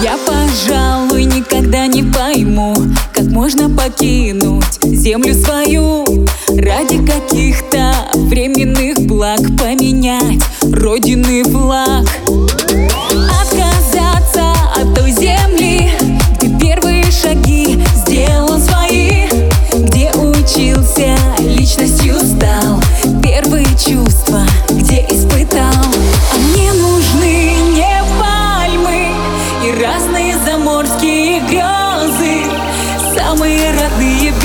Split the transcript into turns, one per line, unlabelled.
Я, пожалуй, никогда не пойму, как можно покинуть землю свою ради каких-то временных благ, поменять родины флаг, отказаться от той земли, где первые шаги сделал свои, где учился, личностью стал, первые чувства, где испытал. А мне нужны не пальмы и разные заморские грезы, самые родные